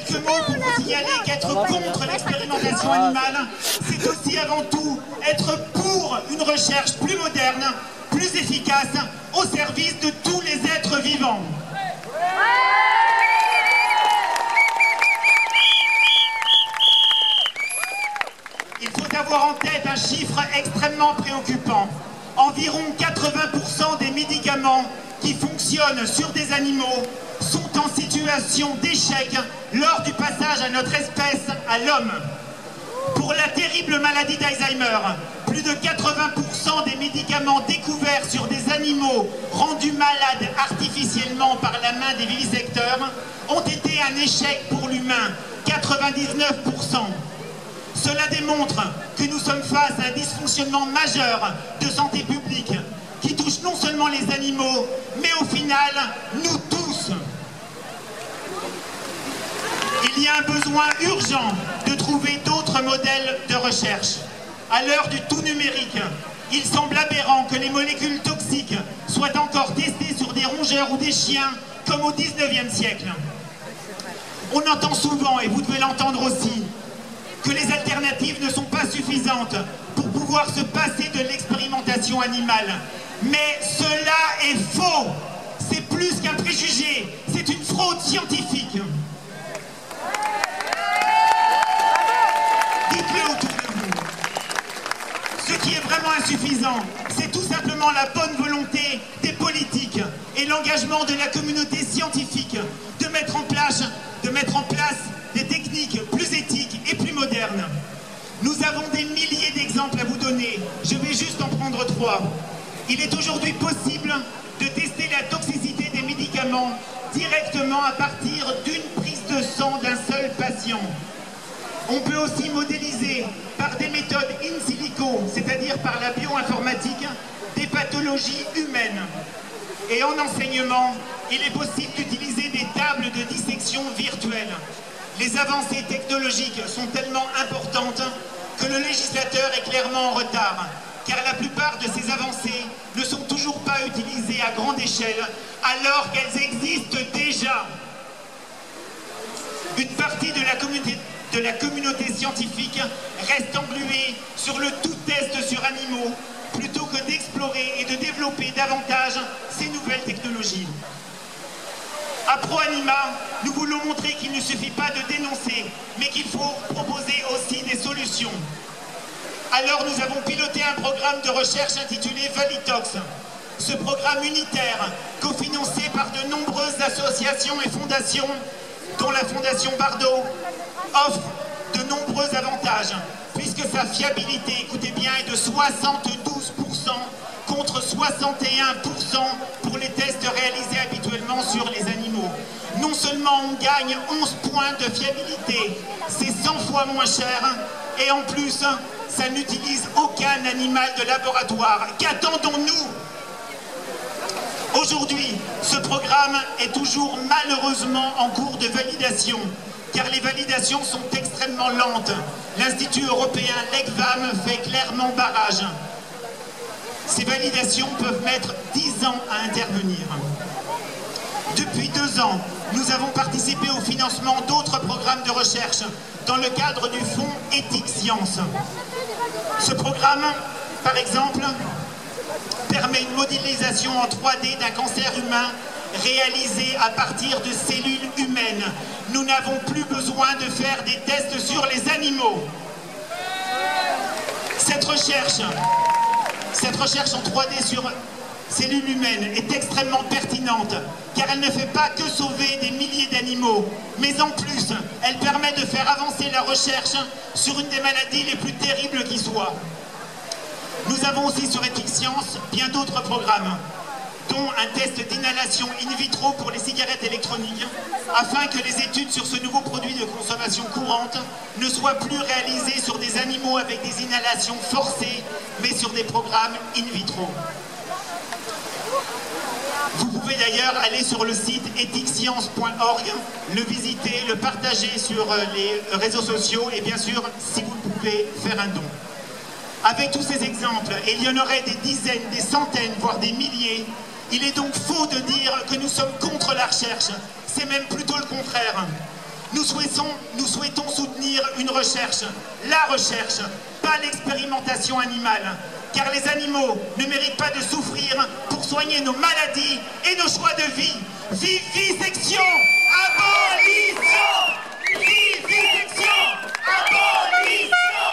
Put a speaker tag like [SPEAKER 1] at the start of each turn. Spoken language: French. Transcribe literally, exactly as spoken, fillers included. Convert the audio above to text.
[SPEAKER 1] quelques mots pour vous signaler qu'être contre l'expérimentation animale, c'est aussi avant tout être pour une recherche plus moderne, plus efficace, au service de tous les êtres vivants. Il faut avoir en tête un chiffre extrêmement préoccupant. Environ quatre-vingts pour cent des médicaments qui fonctionnent sur des animaux sont en situation d'échec lors du passage à notre espèce, à l'homme. Pour la terrible maladie d'Alzheimer, plus de quatre-vingts pour cent des médicaments découverts sur des animaux rendus malades artificiellement par la main des vivisecteurs ont été un échec pour l'humain, quatre-vingt-dix-neuf pour cent. Cela démontre que nous sommes face à un dysfonctionnement majeur de santé publique qui touche non seulement les animaux, mais au final, nous tous. Il y a un besoin urgent de trouver d'autres modèles de recherche. À l'heure du tout numérique, il semble aberrant que les molécules toxiques soient encore testées sur des rongeurs ou des chiens comme au dix-neuvième siècle. On entend souvent, et vous devez l'entendre aussi, que les alternatives ne sont pas suffisantes pour pouvoir se passer de l'expérimentation animale. Mais cela est faux. C'est plus qu'un préjugé, c'est une fraude scientifique. Dites-le autour de vous. Ce qui est vraiment insuffisant, c'est tout simplement la bonne volonté des politiques et l'engagement de la communauté scientifique de mettre en place, de mettre en place des techniques plus éthiques et plus modernes. Nous avons des milliers d'exemples à vous donner. Je vais juste en prendre trois. Il est aujourd'hui possible de tester la toxicité des médicaments directement à partir d'une prise de sang d'un seul patient. On peut aussi modéliser par des méthodes in silico, c'est-à-dire par la bioinformatique, des pathologies humaines. Et en enseignement, il est possible d'utiliser des tables de dissection virtuelles. Les avancées technologiques sont tellement importantes que le législateur est clairement en retard, car la plupart de ces avancées ne sont toujours pas utilisées à grande échelle, alors qu'elles existent déjà. Une partie de la communauté, de la communauté scientifique reste engluée sur le tout test sur animaux, plutôt que d'explorer et de développer davantage ces nouvelles technologies. À ProAnima, nous voulons montrer qu'il ne suffit pas de dénoncer, mais qu'il faut proposer aussi des solutions. Alors nous avons piloté un programme de recherche intitulé Valitox. Ce programme unitaire, cofinancé par de nombreuses associations et fondations, dont la Fondation Bardot, offre de nombreux avantages, puisque sa fiabilité, écoutez bien, est de soixante-douze pour cent contre soixante et un pour cent pour les tests réalisés habituellement sur les animaux. Non seulement on gagne onze points de fiabilité, c'est cent fois moins cher, et en plus, ça n'utilise aucun animal de laboratoire. Qu'attendons-nous ? Aujourd'hui, ce programme est toujours malheureusement en cours de validation, car les validations sont extrêmement lentes. L'Institut européen l'ECVAM fait clairement barrage. Ces validations peuvent mettre dix ans à intervenir. Depuis deux ans, nous avons participé au financement d'autres programmes de recherche dans le cadre du fonds Éthique Science. Ce programme, par exemple, permet une modélisation en trois D d'un cancer humain réalisé à partir de cellules humaines. Nous n'avons plus besoin de faire des tests sur les animaux. Cette recherche, cette recherche en trois D sur cellules humaines est extrêmement pertinente, car elle ne fait pas que sauver des milliers d'animaux, mais en plus, elle permet de faire avancer la recherche sur une des maladies les plus terribles qui soient. Nous avons aussi sur Éthique Science bien d'autres programmes, dont un test d'inhalation in vitro pour les cigarettes électroniques, afin que les études sur ce nouveau produit de consommation courante ne soient plus réalisées sur des animaux avec des inhalations forcées, mais sur des programmes in vitro. Vous pouvez d'ailleurs aller sur le site ethique science point org, le visiter, le partager sur les réseaux sociaux et bien sûr, si vous le pouvez, faire un don. Avec tous ces exemples, et il y en aurait des dizaines, des centaines, voire des milliers, il est donc faux de dire que nous sommes contre la recherche. C'est même plutôt le contraire. Nous souhaitons, nous souhaitons soutenir une recherche, la recherche, pas l'expérimentation animale. Car les animaux ne méritent pas de souffrir pour soigner nos maladies et nos choix de vie. Vivisection! À